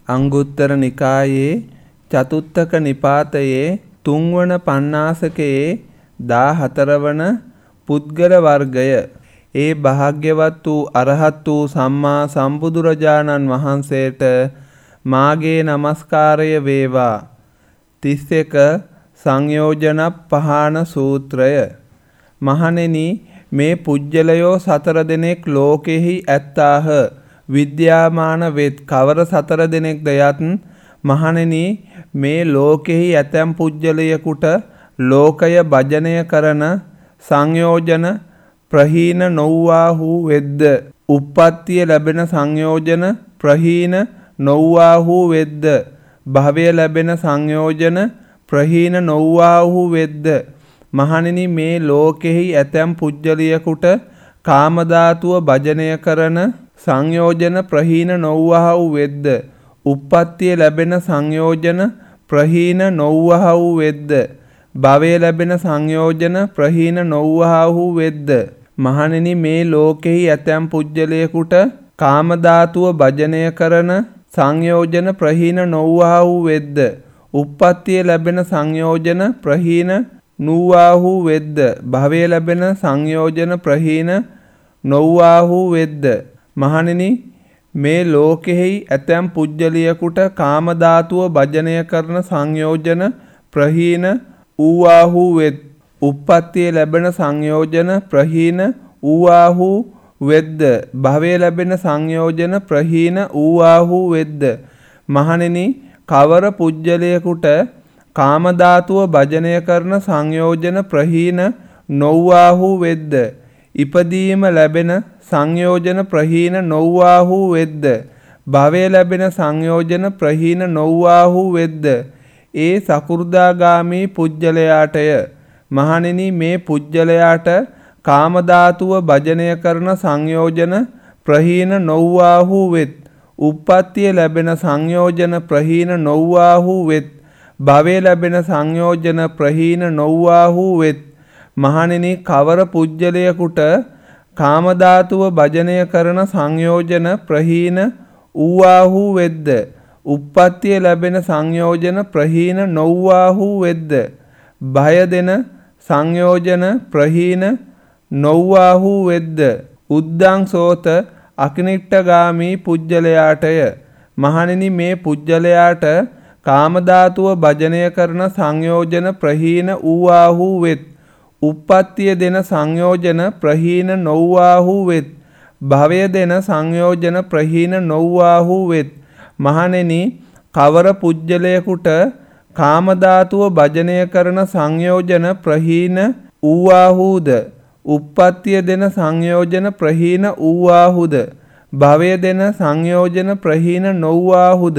අංගුත්තර නිකායේ චතුත්තක නිපාතයේ 3 වන පඤ්ඤාසකයේ 14 වන පුද්ගල වර්ගය. ඒ භාග්‍යවත් වූ අරහත් වූ සම්මා සම්බුදුරජාණන් වහන්සේට මාගේ නමස්කාරය වේවා. 31 සංයෝජන පහාන සූත්‍රය. මහණෙනි, මේ පුජ්‍යලයෝ 4 දෙනෙක් ලෝකෙහි ඇත්තාහ. විද්‍යාමාන වෙත් කවර 4 දෙනෙක්ද යත් මහණෙනි, මේ ලෝකෙහි ඇතැම් පුජ්‍යලයකට ලෝකය භජනය කරන සංයෝජන ප්‍රහීන නොව්වාහු වෙද්ද, උප්පත්තිය ලැබෙන සංයෝජන ප්‍රහීන නොව්වාහු වෙද්ද, භවය ලැබෙන සංයෝජන ප්‍රහීන නොව්වාහු වෙද්ද. මහණෙනි, මේ ලෝකෙහි ඇතැම් පුජ්‍යලයකට කාම ධාතුව භජනය කරන සංයෝජන ප්‍රහීන නොව්වාහු වෙද්ද, උප්පත්තිය ලැබෙන සංයෝජන ප්‍රහීන නොව්වාහු වෙද්ද, භවය ලැබෙන සංයෝජන ප්‍රහීන නොව්වාහු වෙද්ද. මහණෙනි, මේ ලෝකෙහි ඇතැම් පුජ්‍යලයකට කාම ධාතුව භජනය කරන සංයෝජන ප්‍රහීන නොව්වාහු වෙද්ද, උප්පත්තිය ලැබෙන සංයෝජන ප්‍රහීන නොව්වාහු වෙද්ද, භවය ලැබෙන සංයෝජන ප්‍රහීන නොව්වාහු වෙද්ද. මහණෙනි, මේ ලෝකෙහි ඇතැම් පුජ්‍යලයකට කාම ධාතුව භජනය කරන සංයෝජන ප්‍රහීන වූවාහු වෙත්, උප්පත්තිය ලැබෙන සංයෝජන ප්‍රහීන වූවාහු වෙද්ද, භවය ලැබෙන සංයෝජන ප්‍රහීන වූවාහු වෙද්ද. මහණෙනි, කවර පුජ්‍යලයකට කාම ධාතුව භජනය කරන සංයෝජන ප්‍රහීන නොව්වාහු වෙද්ද, ඉපදීම ලැබෙන සංයෝජන ප්‍රහීන නොව්වාහු වෙද්ද, භවය ලැබෙන සංයෝජන ප්‍රහීන නොව්වාහු වෙද්ද. ඒ සකු르දාගාමී පුජ්‍යලයාටය. මහණෙනි, මේ පුජ්‍යලයාට කාම ධාතුව භජනය කරන සංයෝජන ප්‍රහීන නොව්වාහු වෙත්, උප්පත්තිය ලැබෙන සංයෝජන ප්‍රහීන නොව්වාහු වෙත්, භවය ලැබෙන සංයෝජන ප්‍රහීන නොව්වාහු වෙත්. මහණෙනි, කවර පුජ්‍යලයකට කාම ධාතුව භජනය කරන සංයෝජන ප්‍රහීන වූවාහු වෙද්ද, උප්පත්තිය ලැබෙන සංයෝජන ප්‍රහීන නොව්වාහු වෙද්ද, භය දෙන සංයෝජන ප්‍රහීන නොව්වාහු වෙද්ද. උද්දං සෝත අකිනිට්ඨගාමී පුජ්‍යලයාටය. මහණෙනි, මේ පුජ්‍යලයාට කාම ධාතුව භජනය කරන සංයෝජන ප්‍රහීන වූවාහු වෙත්, උප්පත්තිය දෙන සංයෝජන ප්‍රහීන නොව්වාහු වෙත්, භවය දෙන සංයෝජන ප්‍රහීන නොව්වාහු වෙත්. මහණෙනි, කවර පුජ්‍යලයකට කාම ධාතුව භජනය කරන සංයෝජන ප්‍රහීන වූවාහුද, උප්පත්තිය දෙන සංයෝජන ප්‍රහීන වූවාහුද, භවය දෙන සංයෝජන ප්‍රහීන නොව්වාහුද,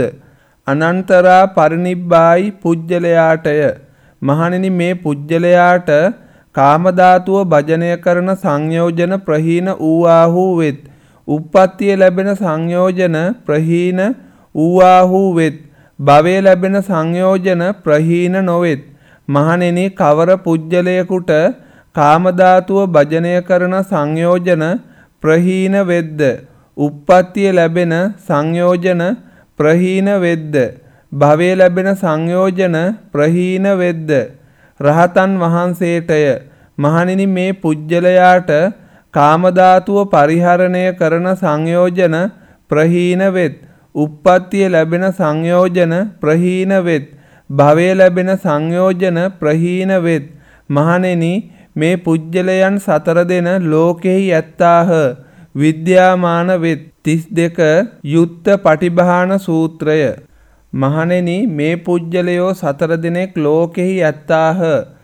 අනන්තරා පරිනිබ්බායි පුජ්‍යලයාටය. මහණෙනි, මේ පුජ්‍යලයාට කාම ධාතුව භජනය කරන සංයෝජන ප්‍රහීන වූවාහු වෙත්, උප්පත්තිය ලැබෙන සංයෝජන ප්‍රහීන වූවාහු වෙත්, භවය ලැබෙන සංයෝජන ප්‍රහීන නොවෙත්. මහණෙනි, කවර පුජ්‍යලයකට කාම ධාතුව භජනය කරන සංයෝජන ප්‍රහීන වෙද්ද, උප්පත්තිය ලැබෙන සංයෝජන ප්‍රහීන වෙද්ද, භවය ලැබෙන සංයෝජන ප්‍රහීන වෙද්ද. රහතන් වහන්සේටය. මහණෙනි, මේ පුජ්‍යලයාට කාම ධාතුව පරිහරණය කරන සංයෝජන ප්‍රහීන වෙත්, උප්පත්තිය ලැබෙන සංයෝජන ප්‍රහීන වෙත්, භවය ලැබෙන සංයෝජන ප්‍රහීන වෙත්. මහණෙනි, මේ පුජ්‍යලයන් 4 දෙන ලෝකෙහි ඇත්තාහ. විද්‍යාමාන වෙත්. 32 යුත්ත පටිභාන සූත්‍රය. මහණෙනි, මේ පුජ්‍යලයෝ 4 දෙනෙක් ලෝකෙහි ඇත්තාහ.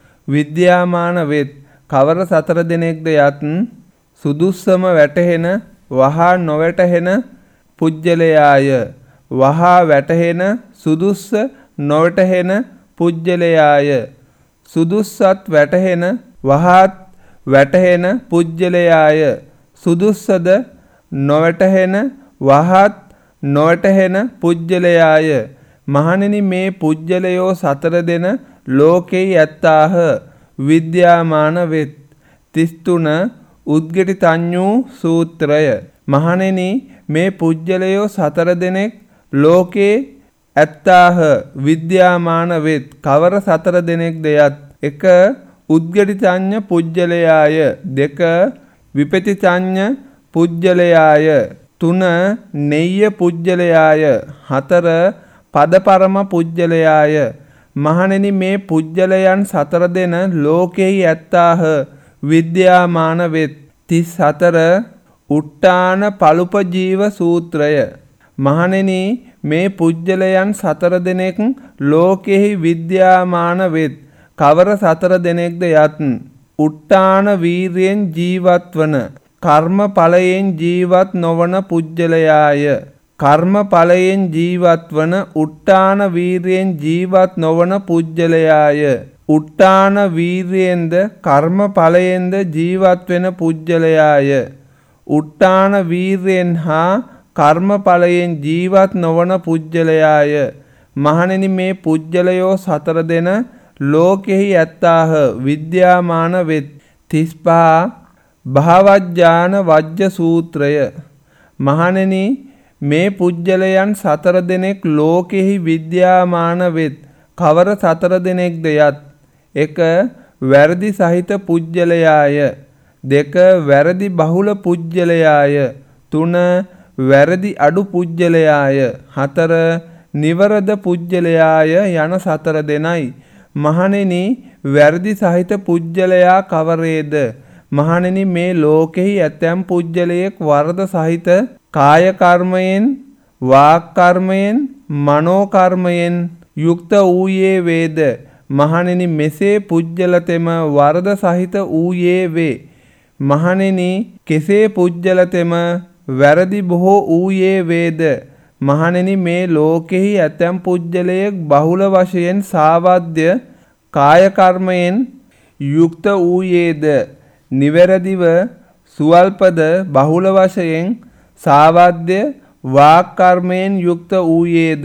විද්‍යාමාන වෙත්. කවර 4 දෙනෙක්ද යත් සුදුස්සම වැටහෙන වහා නොවැටහෙන පුජ්‍යලයාය. වහා වැටහෙන සුදුස්ස නොවැටහෙන පුජ්‍යලයාය. සුදුස්සත් වැටහෙන වහාත් වැටහෙන පුජ්‍යලයාය. සුදුස්සද නොවැටහෙන වහාත් නොවැටහෙන පුජ්‍යලයාය. මහණෙනි, මේ පුජ්‍යලයෝ 4 දෙන ලෝකෙහි ඇත්තාහ. විද්‍යාමාන වෙත්. 33 උද්ගටිතඤ්ඤු සූත්‍රය. මහණෙනි, මේ පුජ්‍යලයෝ 4 දෙනෙක් ලෝකේ ඇත්තාහ විද්‍යාමාන වෙත් කවර සතර දෙනෙක්ද යත් 1 උද්ගටිතඤ්ඤ පුජ්‍යලයාය 2 විපතිතඤ්ඤ පුජ්‍යලයාය 3 නෙය්‍ය පුජ්‍යලයාය 4 පදපරම පුජ්‍යලයාය මහණෙනි මේ පුජ්‍යලයන් සතර දෙන ලෝකෙහි ඇත්තාහ විද්‍යාමාන වෙත් 34 උට්ටාන පලුපජීව සූත්‍රය මහණෙනි මේ පුජ්‍යලයන් සතර දෙනෙක් ලෝකෙහි විද්‍යාමාන වෙත් කවර සතර දෙනෙක්ද යත් උට්ටාන වීර්යෙන් ජීවත් වන කර්ම ඵලයෙන් ජීවත් නොවන පුජ්‍යලයාය කර්ම ඵලයෙන් ජීවත් වන උට්ටාන වීර්යෙන් ජීවත් නොවන පුජ්‍යලයාය උට්ටාන වීර්යෙන්ද කර්ම ඵලයෙන්ද ජීවත් වෙන පුජ්‍යලයාය උට්ටාන වීර්යෙන් හා කර්ම ඵලයෙන් ජීවත් නොවන පුජ්‍යලයාය මහණෙනි මේ පුජ්‍යලයෝ සතර දෙන ලෝකෙහි ඇත්තාහ විද්‍යාමාන වෙත් 35 භාවඥාන වජ්ජ සූත්‍රය මහණෙනි මේ පුජ්‍යලයන් සතර දෙනෙක් ලෝකෙහි විද්‍යාමාන වෙත් කවර සතර දෙනෙක්ද යත් 1 වැරදි සහිත පුජ්‍යලයාය 2 වැරදි බහුල පුජ්‍යලයාය 3 වැරදි අඩු පුජ්‍යලයාය 4 නිවරද පුජ්‍යලයාය යන සතර දෙනයි මහණෙනි වැරදි සහිත පුජ්‍යලයා කවරේද මහණෙනි මේ ලෝකෙහි ඇතැම් පුජ්‍යලයෙක් වරද සහිත කාය කර්මයෙන් වාක් කර්මයෙන් මනෝ කර්මයෙන් යුක්ත වූයේ වේද මහණෙනි මෙසේ පුජ්‍යලතෙම වරද සහිත වූයේ වේ මහණෙනි කෙසේ පුජ්‍යලතෙම වැරදි බොහෝ වූයේ වේද මහණෙනි මේ ලෝකෙහි ඇතැම් පුජ්‍යලයෙක් බහුල වශයෙන් සාවද්‍ය කාය කර්මයෙන් යුක්ත වූයේද නිවැරදිව සුවල්පද බහුල වශයෙන් සාවද්‍ය වාක් කර්මයෙන් යුක්ත වූයේද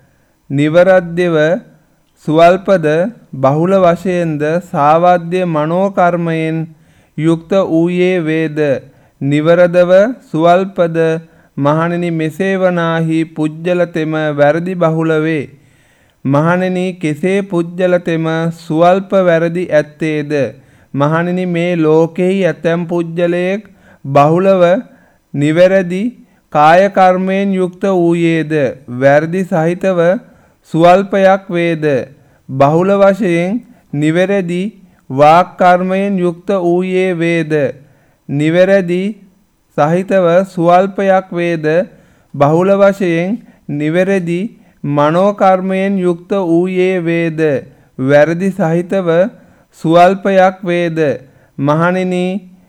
නිවරද්‍යව සුවල්පද බහුල වශයෙන්ද සාවද්‍ය මනෝ කර්මයෙන් යුක්ත වූයේ වේද නිවරදව සුවල්පද මහණෙනි මෙසේ වනාහි පුජ්‍යලතෙම වැරදි බහුල වේ මහණෙනි කෙසේ පුජ්‍යලතෙම සුවල්ප වැරදි ඇත්තේද මහණෙනි මේ ලෝකෙහි ඇතැම් පුජ්‍යලයෙක් බහුලව නිවැරදි කාය කර්මයෙන් යුක්ත වූයේද වැරදි සහිතව සුවල්පයක් වේද බහුල වශයෙන් නිවැරදි වාක් කර්මයෙන් යුක්ත වූයේ වේද නිවැරදි සහිතව සුවල්පයක් වේද බහුල වශයෙන් නිවැරදි මනෝ කර්මයෙන් යුක්ත වූයේ වේද වැරදි සහිතව සුවල්පයක් වේද මහණෙනි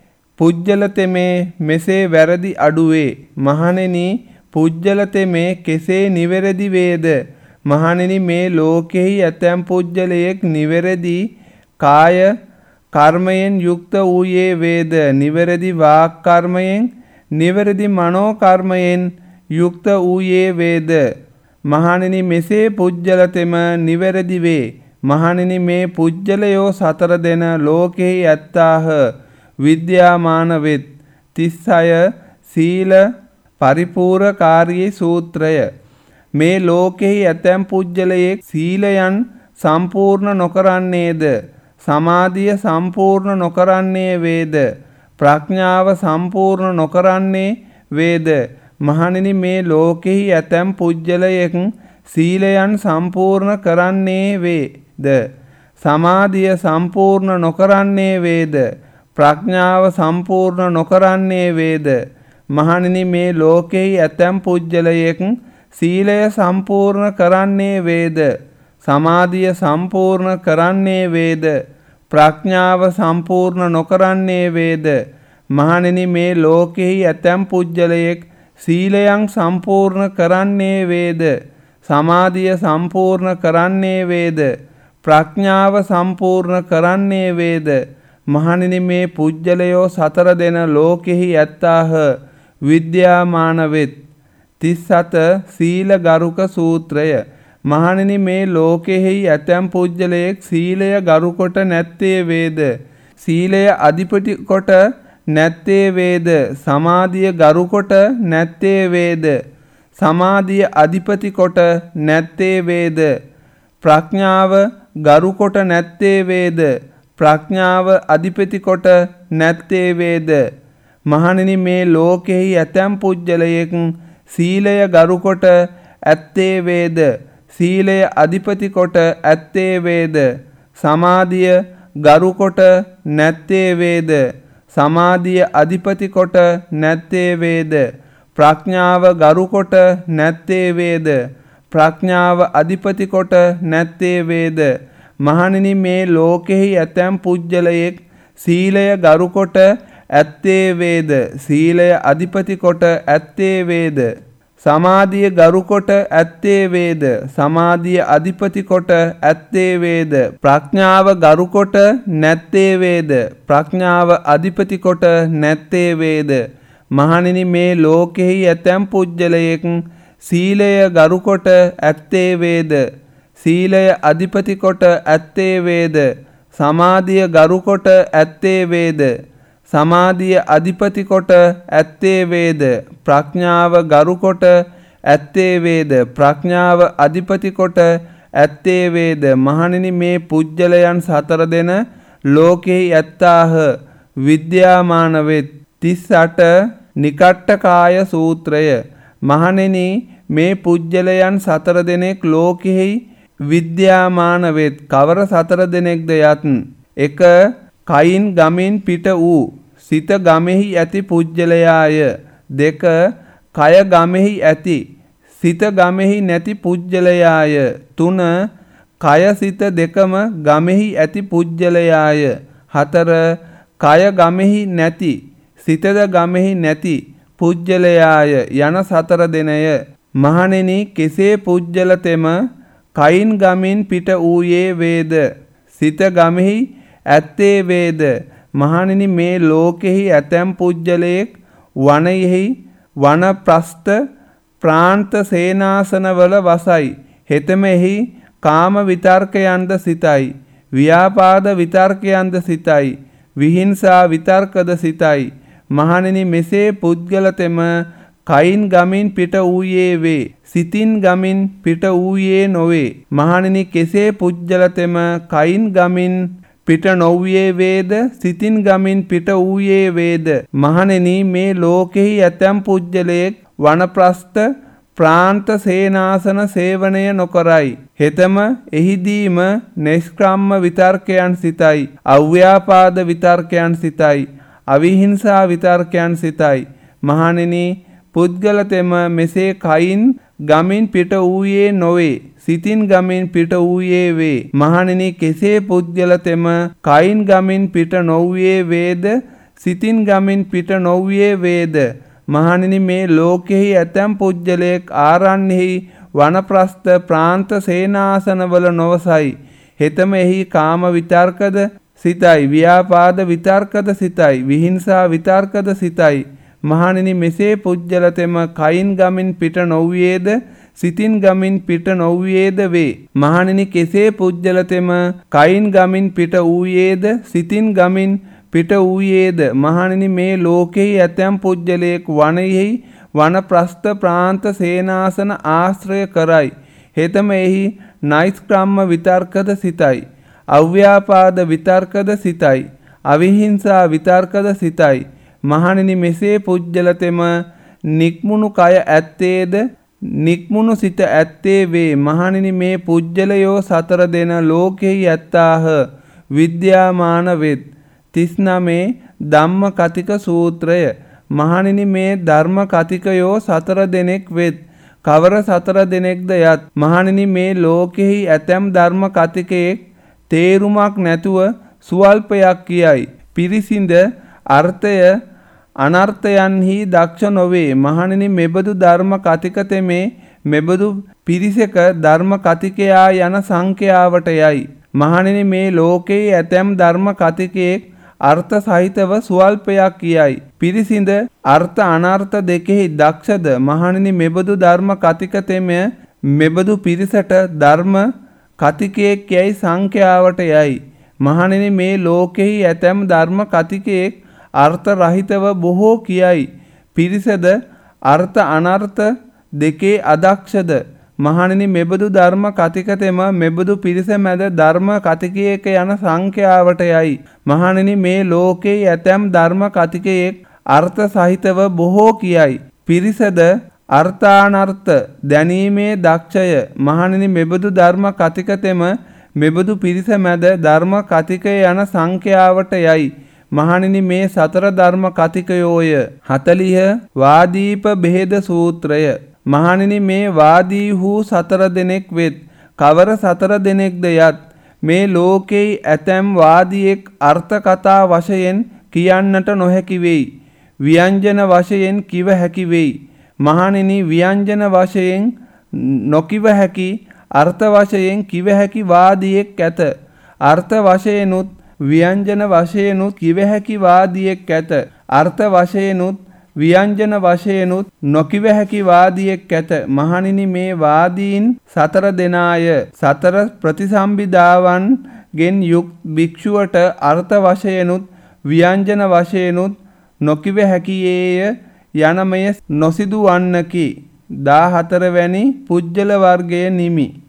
පුජ්‍යලතෙමේ මෙසේ වැරදි අඩුවේ මහණෙනි පුජ්‍යලතෙමේ කෙසේ නිවැරදි වේද මහණෙනි මේ ලෝකෙහි ඇතැම් පුජ්‍යලයෙක් නිවැරදි කාය කර්මයෙන් යුක්ත වූයේ වේද නිවැරදි වාක් කර්මයෙන් නිවැරදි මනෝ කර්මයෙන් යුක්ත වූයේ වේද මහණෙනි මෙසේ පුජ්‍යලතෙම නිවැරදි වේ මහණෙනි මේ පුජ්‍යලයෝ සතර දෙන ලෝකෙහි ඇත්තාහ විද්‍යාමාන වෙත් 36 සීල පරිපූර්ණකාරී සූත්‍රය මේ ලෝකෙහි ඇතැම් පුජ්‍යලයෙක් සීලයන් සම්පූර්ණ නොකරන්නේද සමාධිය සම්පූර්ණ නොකරන්නේ වේද ප්‍රඥාව සම්පූර්ණ නොකරන්නේ වේද මහණෙනි මේ ලෝකෙහි ඇතැම් පුජ්‍යලයෙක් සීලයන් සම්පූර්ණ කරන්නේ වේද සමාධිය සම්පූර්ණ නොකරන්නේ වේද ප්‍රඥාව සම්පූර්ණ නොකරන්නේ වේද මහණෙනි මේ ලෝකෙහි ඇතැම් පුජ්‍යලයෙක් සීලය සම්පූර්ණ කරන්නේ වේද සමාධිය සම්පූර්ණ කරන්නේ වේද ප්‍රඥාව සම්පූර්ණ නොකරන්නේ වේද මහණෙනි මේ ලෝකෙහි ඇතැම් පුජ්‍යලයෙක් සීලයන් සම්පූර්ණ කරන්නේ වේද සමාධිය සම්පූර්ණ කරන්නේ වේද ප්‍රඥාව සම්පූර්ණ කරන්නේ වේද මහණෙනි මේ පුජ්‍යලයෝ සතර දෙන ලෝකෙහි ඇත්තාහ විද්‍යාමාන වෙත් 37 සීල ගරුක සූත්‍රය මහණෙනි මේ ලෝකෙහි ඇතැම් පුජ්‍යලයෙක් සීලය ගරු කොට නැත්තේ වේද සීලය අධිපති කොට නැත්තේ වේද සමාධිය ගරු කොට නැත්තේ වේද සමාධිය අධිපති කොට නැත්තේ වේද? ප්‍රඥාව ගරු කොට නැත්තේ වේද? ප්‍රඥාව අධිපති කොට නැත්තේ වේද? මහණෙනි මේ ලෝකෙහි ඇතැම් පුජ්‍යලයෙක් සීලය ගරු කොට ඇත්තේ වේද? සීලය අධිපති කොට ඇත්තේ වේද? සමාධිය ගරු කොට නැත්තේ වේද? සමාධිය අධිපති කොට නැත්තේ වේද? ප්‍රඥාව ගරු කොට නැත්තේ වේද? ප්‍රඥාව අධිපති කොට නැත්තේ වේද? මහණෙනි මේ ලෝකෙහි ඇතැම් පුජ්‍යලයෙක් සීලය ගරු කොට ඇත්තේ වේද? සීලය අධිපති කොට ඇත්තේ වේද? සමාධිය ගරු කොට ඇත්තේ වේද? සමාධිය අධිපති කොට ඇත්තේ වේද? ප්‍රඥාව ගරු කොට නැත්තේ වේද? ප්‍රඥාව අධිපති කොට නැත්තේ වේද? මහණෙනි මේ ලෝකෙහි ඇතැම් පුජ්‍යලයෙක් සීලය ගරු කොට ඇත්තේ වේද? සීලය අධිපති කොට ඇත්තේ වේද? සමාධිය ගරු කොට ඇත්තේ වේද? සමාධිය අධිපති කොට ඇත්තේ වේද? ප්‍රඥාව ගරු කොට ඇත්තේ වේද? ප්‍රඥාව අධිපති කොට ඇත්තේ වේද? මහණෙනි මේ පුජ්‍යලයන් සතර දෙන ලෝකෙහි ඇත්තාහ විද්‍යාමාන වෙත්. 38 නිකට්ඨකාය සූත්‍රය. මහණෙනි මේ පුජ්‍යලයන් සතර දෙනෙක් ලෝකෙහි විද්‍යාමාන වෙත්. කවර සතර දෙනෙක්ද යත්? 1. කයින් ගමින් පිට වූ සිත ගමෙහි ඇති පුජ්‍යලයාය. 2. කය ගමෙහි ඇති සිත ගමෙහි නැති පුජ්‍යලයාය. 3. කය සිත දෙකම ගමෙහි ඇති පුජ්‍යලයාය. 4. කය ගමෙහි නැති සිතද ගමෙහි නැති පුජ්‍යලයාය යන සතර දෙනය. මහණෙනි කෙසේ පුජ්‍යලතෙම කයින් ගමින් පිට වූයේ වේද? සිත ගමෙහි ඇත්තේ වේද? මහණෙනි මේ ලෝකෙහි ඇතැම් පුජ්‍යලයෙක් වනයෙහි වනප්‍රස්ත ප්‍රාන්ත සේනාසනවල වසයි. හෙතෙමෙහි කාම විතර්කයන්ද සිතයි. ව්‍යාපාද විතර්කයන්ද සිතයි. විහිංසා විතර්කද සිතයි. මහණෙනි මෙසේ පුද්ගලතෙම කයින් ගමින් පිට වූයේ වේ. සිතින් ගමින් පිට වූයේ නොවේ. මහණෙනි කෙසේ පුජ්‍යලතෙම කයින් ගමින් පිට නොවූයේ වේද? සිතින් ගමින් පිට වූයේ වේද? මහණෙනි මේ ලෝකෙහි ඇතැම් පුජ්‍යලයෙක් වනප්‍රස්ත ප්‍රාන්ත සේනාසන සේවනය නොකරයි. හෙතම එහිදීම නිෂ්ක්‍රම්ම විතර්කයන් සිතයි. අව්‍යාපාද විතර්කයන් සිතයි. අවිහිංසා විතර්කයන් සිතයි. මහණෙනි පුද්ගලතෙම මෙසේ කයින් ගමින් පිට වූයේ නොවේ. සිතින් ගමින් පිට වූයේ වේ. මහණෙනි කෙසේ පුද්ගලතෙම කයින් ගමින් පිට නොවූයේ වේද? සිතින් ගමින් පිට නොවූයේ වේද? මහණෙනි මේ ලෝකෙහි ඇතැම් පුජ්‍යලයෙක් ආරණ්‍යෙහි වනප්‍රස්ත ප්‍රාන්ත සේනාසනවල නොවසයි. හෙතම එහි කාම විතර්කද සිතයි. ව්‍යාපාද විතර්කද සිතයි. විහිංසා විතර්කද සිතයි. මහණෙනි මෙසේ පුජ්‍යලතෙම කයින් ගමින් පිට නොවූයේද? සිතින් ගමින් පිට නොවූයේද වේ. මහණෙනි කෙසේ පුජ්‍යලතෙම කයින් ගමින් පිට වූයේද? සිතින් ගමින් පිට වූයේද? මහණෙනි මේ ලෝකෙහි ඇතැම් පුජ්‍යලයෙක් වනයෙහි වනප්‍රස්ත ප්‍රාන්ත සේනාසන ආශ්‍රය කරයි. හෙතම එහි නෛෂ්ක්‍රම්ම විතර්කද සිතයි. අව්‍යාපාද විතර්කද සිතයි. අවිහිංසා විතර්කද සිතයි. මහණෙනි මෙසේ පුජ්‍යලතෙම නික්මුණු කය ඇත්තේද? නික්මුණු සිත ඇත්තේ වේ. මහණෙනි මේ පුජ්‍යලයෝ සතර දෙන ලෝකෙහි ඇත්තාහ විද්‍යාමාන වෙත්. 39 ධම්ම කතික සූත්‍රය. මහණෙනි මේ ධර්ම කතිකයෝ සතර දෙනෙක් වෙත්. කවර සතර දෙනෙක්ද යත්? මහණෙනි මේ ලෝකෙහි ඇතැම් ධර්ම කතිකයෙක් තේරුමක් නැතුව සුවල්පයක් කියයි. පිරිසිඳ අර්ථය අනර්ථයන්හි දක්ෂ නොවේ. මහණෙනි මෙබඳු ධර්ම කතිකතෙමේ මෙබඳු පිරිසක ධර්ම කතිකයා යන සංඛ්‍යාවට යයි. මහණෙනි මේ ලෝකයේ ඇතැම් ධර්ම කතිකයෙක් අර්ථ සහිතව සුවල්පයක් කියයි. පිරිසිඳ අර්ථ අනර්ථ දෙකෙහි දක්ෂද? මහණෙනි මෙබඳු ධර්ම කතිකතෙම මෙබඳු පිරිසට ධර්ම කතිකයෙක් යයි සංඛ්‍යාවට යයි. මහණෙනි මේ ලෝකෙහි ඇතැම් ධර්ම කතිකයෙක් අර්ථ රහිතව බොහෝ කියයි. පිරිසද අර්ථ අනර්ථ දෙකේ අදක්ෂද මහණෙනි මෙබඳු ධර්ම කතිකතෙම මෙබඳු පිරිස මැද ධර්ම කතිකයක යන සංඛ්‍යාවට යයි. මහණෙනි මේ ලෝකේ ඇතැම් ධර්ම කතිකයෙක් අර්ථ සහිතව බොහෝ කියයි. පිරිසද අර්ථානර්ථ දැනීමේ දක්ෂය. මහණෙනි මෙබඳු ධර්ම කතිකතෙම මෙබඳු පිරිස මැද ධර්ම කතිකය යන සංඛ්‍යාවට යයි. මහණෙනි මේ සතර ධර්ම කතිකයෝය. 40 වාදීප බෙහෙද සූත්‍රය. මහණෙනි මේ වාදී වූ 4 දෙනෙක් වෙත්. කවර 4 දෙනෙක්ද යත් මේ ලෝකේ ඇතැම් වාදියෙක් අර්ථ කතා වශයෙන් කියන්නට නොහැකි වෙයි. ව්‍යංජන වශයෙන් කිව හැකි වෙයි. මහණෙනි ව්‍යංජන වශයෙන් නොකිව හැකි අර්ථ වශයෙන් කිව හැකි වාදියෙක් ඇත. අර්ථ වශයෙන්ුත් ව්‍යංජන වශයෙන්ුත් කිව හැකි වාදියෙක් ඇත. අර්ථ වශයෙන්ුත් ව්‍යංජන වශයෙන්ුත් නොකිව හැකි වාදියෙක් ඇත. මහණෙනි මේ වාදීන් 4 දෙනාය. 4 ප්‍රතිසම්බිදාවන්ගෙන් යුක් භික්ෂුවට අර්ථ වශයෙන්ුත් ව්‍යංජන වශයෙන්ුත් නොකිව හැකියේය යනමය නොසිදු වන්නකි. 14 වැනි පුජ්‍යල වර්ගයේ නිමි.